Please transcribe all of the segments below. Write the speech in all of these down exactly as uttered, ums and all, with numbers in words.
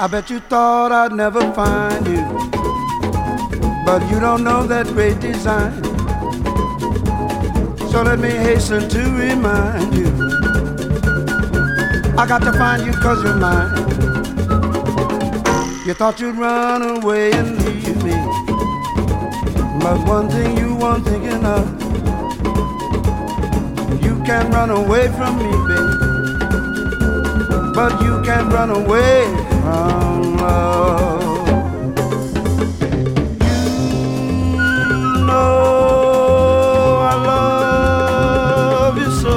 I bet you thought I'd never find you, but you don't know that great design. So let me hasten to remind you, I got to find you 'cause you're mine. You thought you'd run away and leave me, but one thing you weren't thinking of, you can't run away from me, baby, but you can't run away from love. You know I love you so,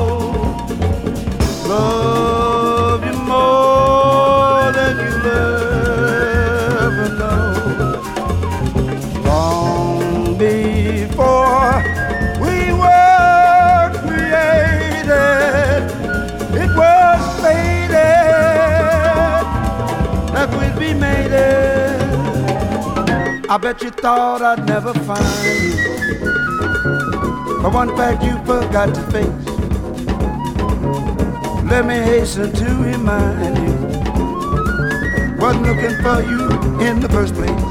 love you more than you'll ever know. Long before we were created, it was fated that we'd be mated. I bet you thought I'd never find you, but one fact you forgot to face. Let me hasten to remind you, wasn't looking for you in the first place.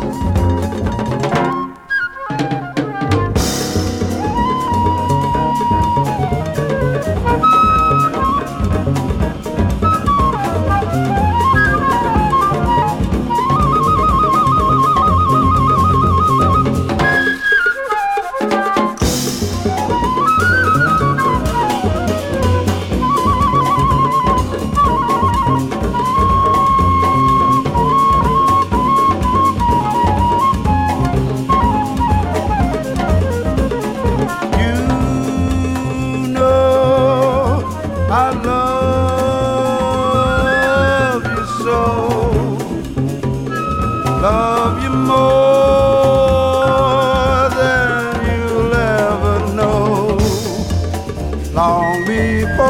I love you so, love you more than you'll ever know. Long before